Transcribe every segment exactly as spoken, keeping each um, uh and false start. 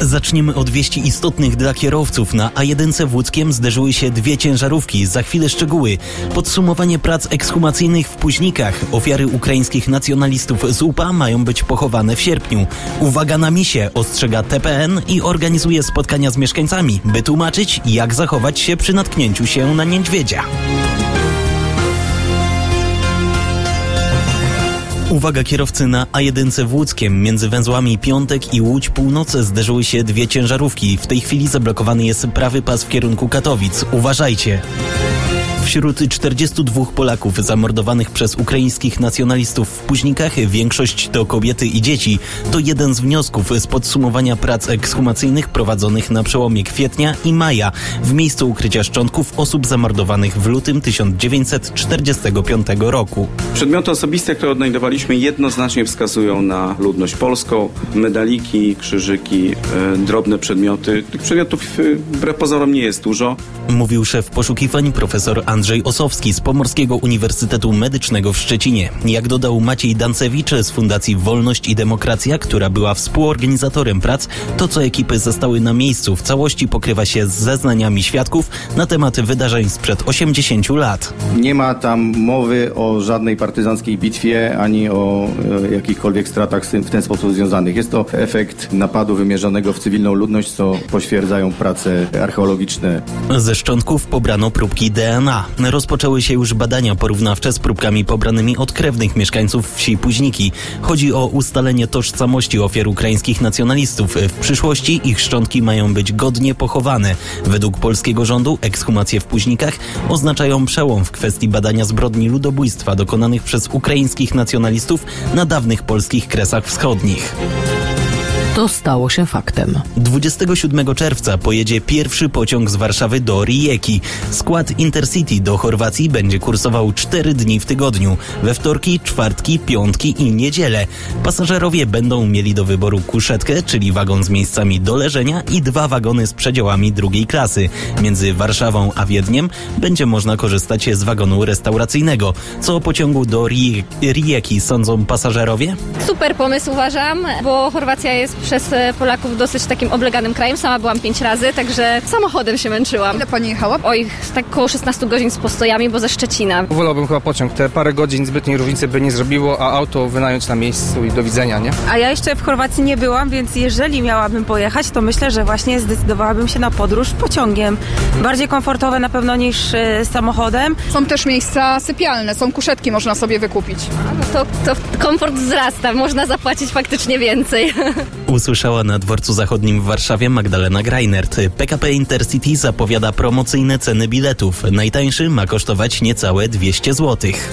Zaczniemy od wieści istotnych dla kierowców. Na A jeden w Łódzkiem zderzyły się dwie ciężarówki. Za chwilę szczegóły. Podsumowanie prac ekshumacyjnych w Puźnikach. Ofiary ukraińskich nacjonalistów z U P A mają być pochowane w sierpniu. Uwaga na misie, ostrzega T P N i organizuje spotkania z mieszkańcami, by tłumaczyć, jak zachować się przy natknięciu się na niedźwiedzia. Uwaga kierowcy na A jeden w Łódzkiem. Między węzłami Piątek i Łódź Północy zderzyły się dwie ciężarówki. W tej chwili zablokowany jest prawy pas w kierunku Katowic. Uważajcie. Wśród czterdziestu dwóch Polaków zamordowanych przez ukraińskich nacjonalistów w Puźnikach większość to kobiety i dzieci. To jeden z wniosków z podsumowania prac ekshumacyjnych prowadzonych na przełomie kwietnia i maja w miejscu ukrycia szczątków osób zamordowanych w lutym tysiąc dziewięćset czterdziestego piątego roku. Przedmioty osobiste, które odnajdowaliśmy, jednoznacznie wskazują na ludność polską. Medaliki, krzyżyki, e, drobne przedmioty. Tych przedmiotów wbrew pozorom nie jest dużo. Mówił szef poszukiwań profesor Andrzej Osowski z Pomorskiego Uniwersytetu Medycznego w Szczecinie. Jak dodał Maciej Dancewicz z Fundacji Wolność i Demokracja, która była współorganizatorem prac, to co ekipy zostały na miejscu w całości pokrywa się z zeznaniami świadków na temat wydarzeń sprzed osiemdziesięciu lat. Nie ma tam mowy o żadnej partyzanckiej bitwie, ani o e, jakichkolwiek stratach z tym w ten sposób związanych. Jest to efekt napadu wymierzonego w cywilną ludność, co potwierdzają prace archeologiczne. Ze szczątków pobrano próbki D N A. Rozpoczęły się już badania porównawcze z próbkami pobranymi od krewnych mieszkańców wsi Puźniki. Chodzi o ustalenie tożsamości ofiar ukraińskich nacjonalistów. W przyszłości ich szczątki mają być godnie pochowane. Według polskiego rządu ekshumacje w Puźnikach oznaczają przełom w kwestii badania zbrodni ludobójstwa dokonanych przez ukraińskich nacjonalistów na dawnych polskich Kresach Wschodnich. To stało się faktem. dwudziestego siódmego czerwca pojedzie pierwszy pociąg z Warszawy do Rijeki. Skład Intercity do Chorwacji będzie kursował cztery dni w tygodniu. We wtorki, czwartki, piątki i niedzielę. Pasażerowie będą mieli do wyboru kuszetkę, czyli wagon z miejscami do leżenia i dwa wagony z przedziałami drugiej klasy. Między Warszawą a Wiedniem będzie można korzystać z wagonu restauracyjnego. Co o pociągu do Ri- Rijeki sądzą pasażerowie? Super pomysł uważam, bo Chorwacja jest przez Polaków dosyć takim obleganym krajem. Sama byłam pięć razy, także samochodem się męczyłam. Ile pani jechała? Oj, tak około szesnaście godzin z postojami, bo ze Szczecina. Wolałbym chyba pociąg. Te parę godzin zbytniej różnicy by nie zrobiło, a auto wynająć na miejscu i do widzenia, nie? A ja jeszcze w Chorwacji nie byłam, więc jeżeli miałabym pojechać, to myślę, że właśnie zdecydowałabym się na podróż pociągiem. Bardziej komfortowe na pewno niż y, samochodem. Są też miejsca sypialne, są kuszetki, można sobie wykupić. To, to komfort wzrasta, można zapłacić faktycznie więcej. Usłyszała na dworcu zachodnim w Warszawie Magdalena Greinert. P K P Intercity zapowiada promocyjne ceny biletów. Najtańszy ma kosztować niecałe dwieście złotych.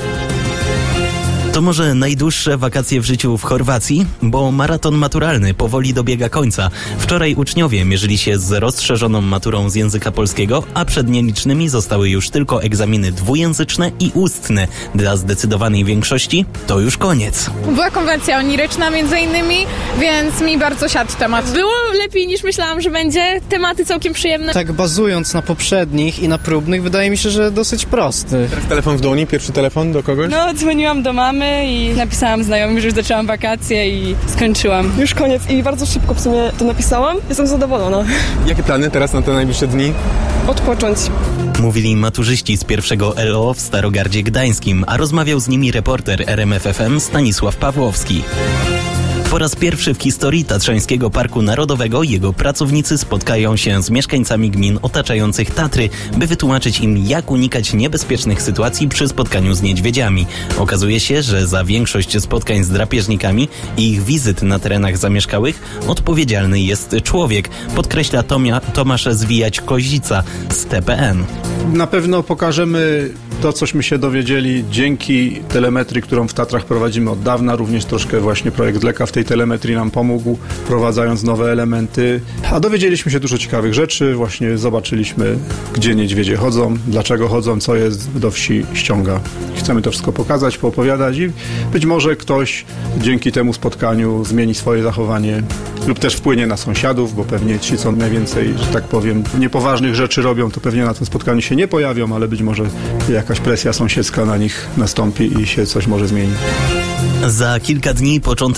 To może najdłuższe wakacje w życiu w Chorwacji? Bo maraton maturalny powoli dobiega końca. Wczoraj uczniowie mierzyli się z rozszerzoną maturą z języka polskiego, a przed nielicznymi zostały już tylko egzaminy dwujęzyczne i ustne. Dla zdecydowanej większości to już koniec. Była konwencja oniryczna między innymi, więc mi bardzo siadł temat. Było lepiej niż myślałam, że będzie. Tematy całkiem przyjemne. Tak bazując na poprzednich i na próbnych, wydaje mi się, że dosyć prosty. Telefon w dłoni, pierwszy telefon do kogoś? No, dzwoniłam do mamy i napisałam znajomym, że już zaczęłam wakacje i skończyłam. Już koniec i bardzo szybko w sumie to napisałam. Jestem zadowolona. Jakie plany teraz na te najbliższe dni? Odpocząć. Mówili maturzyści z pierwszego L O w Starogardzie Gdańskim, a rozmawiał z nimi reporter R M F F M Stanisław Pawłowski. Po raz pierwszy w historii Tatrzańskiego Parku Narodowego jego pracownicy spotkają się z mieszkańcami gmin otaczających Tatry, by wytłumaczyć im, jak unikać niebezpiecznych sytuacji przy spotkaniu z niedźwiedziami. Okazuje się, że za większość spotkań z drapieżnikami i ich wizyt na terenach zamieszkałych odpowiedzialny jest człowiek, podkreśla Tomia, Tomasz Zwijać-Kozica z T P N. Na pewno pokażemy to, cośmy się dowiedzieli dzięki telemetrii, którą w Tatrach prowadzimy od dawna. Również troszkę właśnie projekt Leka w tej telemetrii nam pomógł, wprowadzając nowe elementy. A dowiedzieliśmy się dużo ciekawych rzeczy. Właśnie zobaczyliśmy, gdzie niedźwiedzie chodzą, dlaczego chodzą, co jest do wsi ściąga. Chcemy to wszystko pokazać, poopowiadać i być może ktoś dzięki temu spotkaniu zmieni swoje zachowanie lub też wpłynie na sąsiadów, bo pewnie ci, co najwięcej, że tak powiem, niepoważnych rzeczy robią, to pewnie na tym spotkaniu się nie pojawią, ale być może jakaś presja sąsiedzka na nich nastąpi i się coś może zmieni. Za kilka dni początek wielko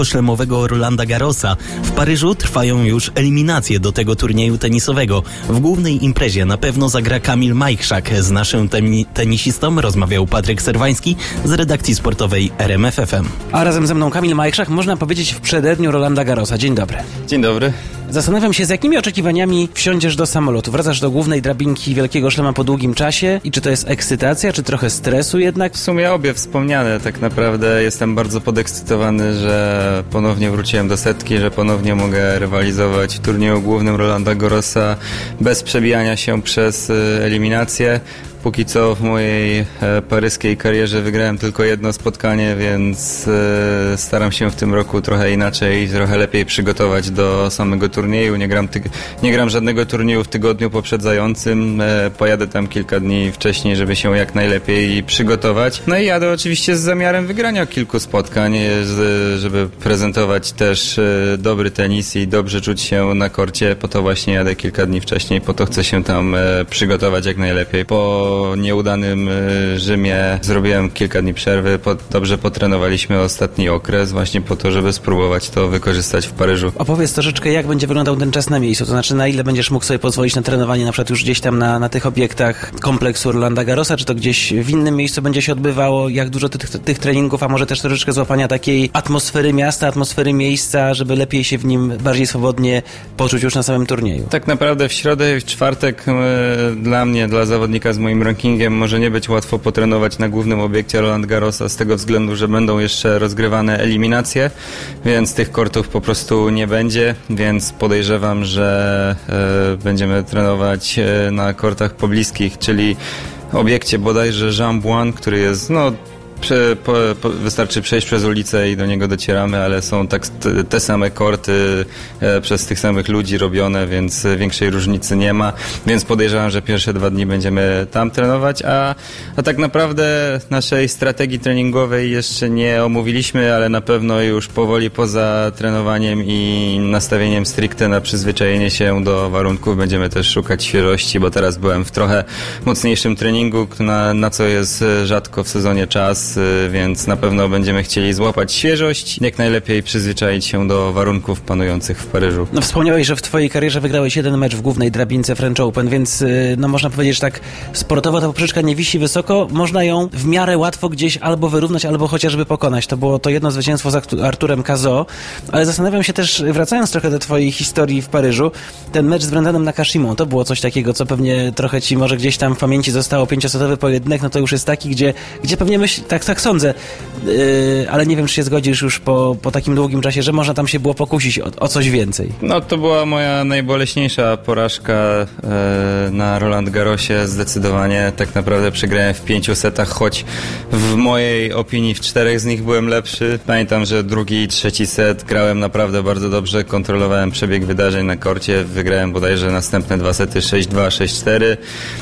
wielkoszlemowego Rolanda Garrosa. W Paryżu trwają już eliminacje do tego turnieju tenisowego. W głównej imprezie na pewno zagra Kamil Majchrzak. Z naszym teni- tenisistą rozmawiał Patryk Serwański z redakcji sportowej R M F F M. A razem ze mną Kamil Majchrzak, można powiedzieć w przededniu Rolanda Garrosa. Dzień dobry. Dzień dobry. Zastanawiam się, z jakimi oczekiwaniami wsiądziesz do samolotu? Wracasz do głównej drabinki Wielkiego Szlema po długim czasie i czy to jest ekscytacja, czy trochę stresu jednak? W sumie obie wspomniane. Tak naprawdę jestem bardzo podekscytowany, że ponownie wróciłem do setki, że ponownie mogę rywalizować w turnieju głównym Rolanda Garrosa bez przebijania się przez eliminację. Póki co w mojej e, paryskiej karierze wygrałem tylko jedno spotkanie, więc e, staram się w tym roku trochę inaczej, trochę lepiej przygotować do samego turnieju. Nie gram, ty- nie gram żadnego turnieju w tygodniu poprzedzającym. E, pojadę tam kilka dni wcześniej, żeby się jak najlepiej przygotować. No i jadę oczywiście z zamiarem wygrania kilku spotkań, z, żeby prezentować też e, dobry tenis i dobrze czuć się na korcie. Po to właśnie jadę kilka dni wcześniej, po to chcę się tam e, przygotować jak najlepiej. Po Po nieudanym Rzymie zrobiłem kilka dni przerwy, po, dobrze potrenowaliśmy ostatni okres właśnie po to, żeby spróbować to wykorzystać w Paryżu. Opowiedz troszeczkę, jak będzie wyglądał ten czas na miejscu, to znaczy na ile będziesz mógł sobie pozwolić na trenowanie na przykład już gdzieś tam na, na tych obiektach kompleksu Rolanda Garrosa, czy to gdzieś w innym miejscu będzie się odbywało, jak dużo tych, tych treningów, a może też troszeczkę złapania takiej atmosfery miasta, atmosfery miejsca, żeby lepiej się w nim bardziej swobodnie poczuć już na samym turnieju. Tak naprawdę w środę i w czwartek e, dla mnie, dla zawodnika z moim rankingiem może nie być łatwo potrenować na głównym obiekcie Roland Garrosa z tego względu, że będą jeszcze rozgrywane eliminacje, więc tych kortów po prostu nie będzie, więc podejrzewam, że e, będziemy trenować e, na kortach pobliskich, czyli obiekcie bodajże Jean Bouin, który jest no Prze, po, po, wystarczy przejść przez ulicę i do niego docieramy, ale są tak te, te same korty e, przez tych samych ludzi robione, więc większej różnicy nie ma, więc podejrzewam, że pierwsze dwa dni będziemy tam trenować, a, a tak naprawdę naszej strategii treningowej jeszcze nie omówiliśmy, ale na pewno już powoli poza trenowaniem i nastawieniem stricte na przyzwyczajenie się do warunków będziemy też szukać świeżości, bo teraz byłem w trochę mocniejszym treningu, na, na co jest rzadko w sezonie czas, więc na pewno będziemy chcieli złapać świeżość, jak najlepiej przyzwyczaić się do warunków panujących w Paryżu. No wspomniałeś, że w twojej karierze wygrałeś jeden mecz w głównej drabince French Open, więc no można powiedzieć, że tak sportowo ta poprzeczka nie wisi wysoko, można ją w miarę łatwo gdzieś albo wyrównać, albo chociażby pokonać. To było to jedno zwycięstwo z Arturem Cazaux, ale zastanawiam się też, wracając trochę do twojej historii w Paryżu, ten mecz z Brendanem Nakashimą, to było coś takiego, co pewnie trochę ci może gdzieś tam w pamięci zostało, pięciosetowy pojedynek, no to już jest taki, gdzie, gdzie pewnie myśl, tak Tak sądzę, yy, ale nie wiem, czy się zgodzisz już po, po takim długim czasie, że można tam się było pokusić o, o coś więcej. No to była moja najboleśniejsza porażka yy, na Roland Garrosie, zdecydowanie. Tak naprawdę przegrałem w pięciu setach, choć w mojej opinii w czterech z nich byłem lepszy. Pamiętam, że drugi i trzeci set grałem naprawdę bardzo dobrze, kontrolowałem przebieg wydarzeń na korcie, wygrałem bodajże następne dwa sety sześć dwa, sześć cztery.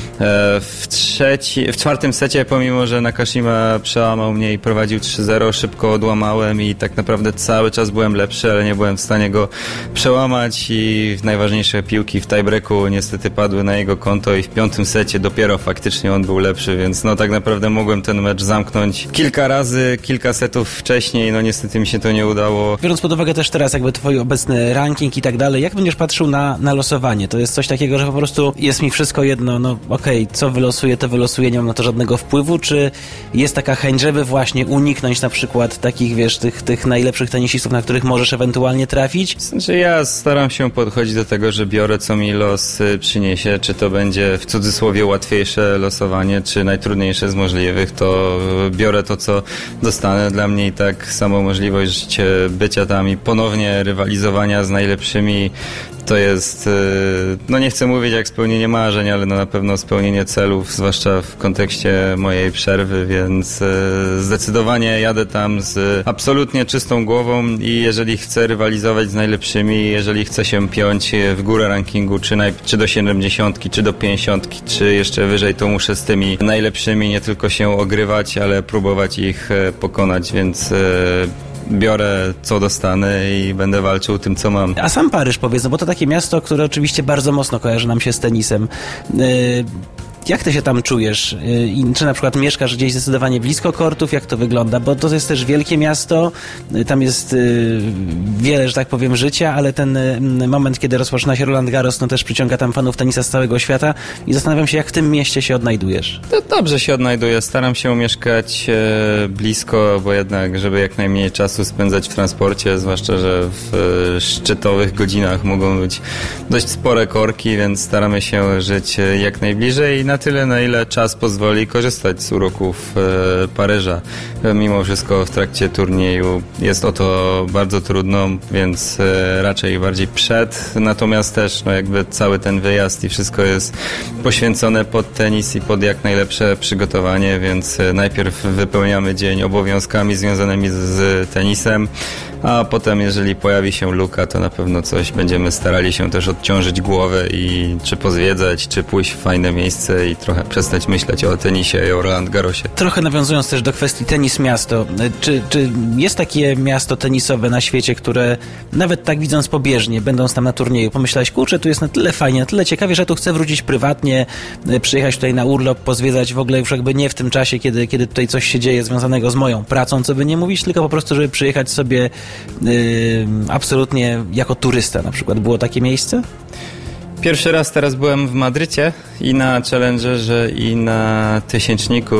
W, trzeci, w czwartym secie, pomimo że Nakashima przełamał mnie i prowadził trzy zero, szybko odłamałem i tak naprawdę cały czas byłem lepszy, ale nie byłem w stanie go przełamać i najważniejsze piłki w tiebreaku niestety padły na jego konto i w piątym secie dopiero faktycznie on był lepszy, więc no tak naprawdę mogłem ten mecz zamknąć kilka razy, kilka setów wcześniej, no niestety mi się to nie udało. Biorąc pod uwagę też teraz jakby twój obecny ranking i tak dalej, jak będziesz patrzył na, na losowanie? To jest coś takiego, że po prostu jest mi wszystko jedno, no okej, okay, co wylosuję, to wylosuję, nie mam na to żadnego wpływu, czy jest taka chęć, żeby właśnie uniknąć na przykład takich, wiesz, tych, tych najlepszych tenisistów, na których możesz ewentualnie trafić? Znaczy ja staram się podchodzić do tego, że biorę co mi los przyniesie, czy to będzie w cudzysłowie łatwiejsze losowanie, czy najtrudniejsze z możliwych, to biorę to, co dostanę. Dla mnie i tak samo możliwość bycia tam i ponownie rywalizowania z najlepszymi to jest, no nie chcę mówić jak spełnienie marzeń, ale no na pewno spełnienie celów, zwłaszcza w kontekście mojej przerwy, więc zdecydowanie jadę tam z absolutnie czystą głową i jeżeli chcę rywalizować z najlepszymi, jeżeli chcę się piąć w górę rankingu, czy, naj, czy do siedemdziesiątki, czy do pięćdziesiątki, czy jeszcze wyżej, to muszę z tymi najlepszymi nie tylko się ogrywać, ale próbować ich pokonać, więc biorę co dostanę i będę walczył tym, co mam. A sam Paryż, powiedz, no bo to takie miasto, które oczywiście bardzo mocno kojarzy nam się z tenisem. Yy... Jak ty się tam czujesz? I czy na przykład mieszkasz gdzieś zdecydowanie blisko kortów? Jak to wygląda? Bo to jest też wielkie miasto, tam jest wiele, że tak powiem, życia, ale ten moment, kiedy rozpoczyna się Roland Garros, no też przyciąga tam fanów tenisa z całego świata i zastanawiam się, jak w tym mieście się odnajdujesz. To dobrze się odnajduję. Staram się mieszkać e, blisko, bo jednak, żeby jak najmniej czasu spędzać w transporcie, zwłaszcza, że w e, szczytowych godzinach mogą być dość spore korki, więc staramy się żyć jak najbliżej i na tyle, na ile czas pozwoli korzystać z uroków e, Paryża. Mimo wszystko w trakcie turnieju jest o to bardzo trudno, więc e, raczej bardziej przed, natomiast też no jakby cały ten wyjazd i wszystko jest poświęcone pod tenis i pod jak najlepsze przygotowanie, więc e, najpierw wypełniamy dzień obowiązkami związanymi z, z tenisem, a potem jeżeli pojawi się luka, to na pewno coś będziemy starali się też odciążyć głowę i czy pozwiedzać, czy pójść w fajne miejsce i trochę przestać myśleć o tenisie i o Roland Garrosie. Trochę nawiązując też do kwestii tenis miasto, czy, czy jest takie miasto tenisowe na świecie, które nawet tak widząc pobieżnie, będąc tam na turnieju, pomyślałeś, kurczę, tu jest na tyle fajnie, na tyle ciekawie, że tu chcę wrócić prywatnie, przyjechać tutaj na urlop, pozwiedzać w ogóle już jakby nie w tym czasie, kiedy, kiedy tutaj coś się dzieje związanego z moją pracą, co by nie mówić, tylko po prostu, żeby przyjechać sobie yy, absolutnie jako turysta na przykład. Było takie miejsce? Pierwszy raz teraz byłem w Madrycie i na Challengerze i na Tysięczniku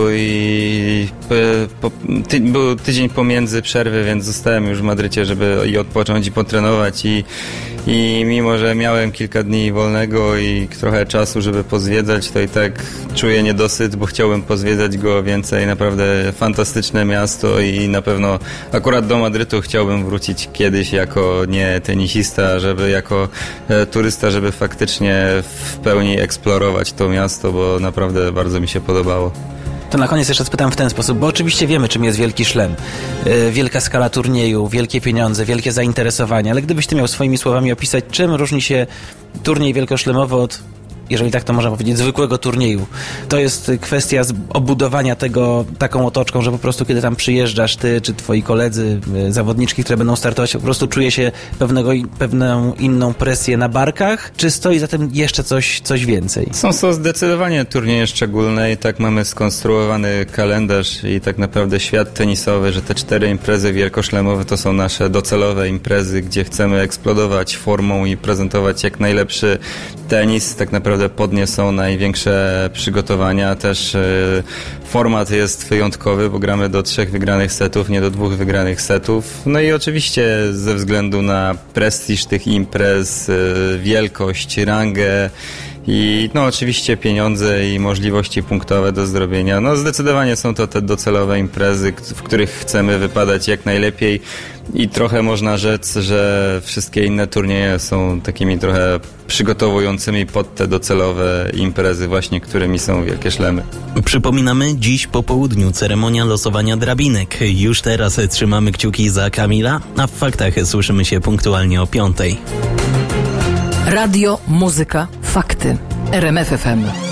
i po, po, ty, był tydzień pomiędzy przerwy, więc zostałem już w Madrycie, żeby i odpocząć i potrenować i, i mimo, że miałem kilka dni wolnego i trochę czasu, żeby pozwiedzać, to i tak czuję niedosyt, bo chciałbym pozwiedzać go więcej. Naprawdę fantastyczne miasto i na pewno akurat do Madrytu chciałbym wrócić kiedyś jako nie tenisista, żeby jako e, turysta, żeby faktycznie w pełni eksplorować to miasto, bo naprawdę bardzo mi się podobało. To na koniec jeszcze spytam w ten sposób, bo oczywiście wiemy, czym jest wielki szlem. Yy, wielka skala turnieju, wielkie pieniądze, wielkie zainteresowanie, ale gdybyś ty miał swoimi słowami opisać, czym różni się turniej wielkoszlemowy od, jeżeli tak to można powiedzieć, zwykłego turnieju. To jest kwestia obudowania tego taką otoczką, że po prostu kiedy tam przyjeżdżasz, ty czy twoi koledzy, zawodniczki, które będą startować, po prostu czuje się pewnego, pewną inną presję na barkach, czy stoi za tym jeszcze coś, coś więcej? Są to zdecydowanie turnieje szczególne i tak mamy skonstruowany kalendarz i tak naprawdę świat tenisowy, że te cztery imprezy wielkoszlemowe to są nasze docelowe imprezy, gdzie chcemy eksplodować formą i prezentować jak najlepszy tenis. Tak naprawdę podniosą największe przygotowania. Też y, format jest wyjątkowy, bo gramy do trzech wygranych setów, nie do dwóch wygranych setów. No i oczywiście ze względu na prestiż tych imprez, y, wielkość, rangę i no oczywiście pieniądze i możliwości punktowe do zrobienia. No zdecydowanie są to te docelowe imprezy, w których chcemy wypadać jak najlepiej i trochę można rzec, że wszystkie inne turnieje są takimi trochę przygotowującymi pod te docelowe imprezy właśnie, którymi są wielkie szlemy. Przypominamy, dziś po południu ceremonia losowania drabinek. Już teraz trzymamy kciuki za Kamila, a w faktach słyszymy się punktualnie o piątej. Radio, muzyka, fakty. R M F F M.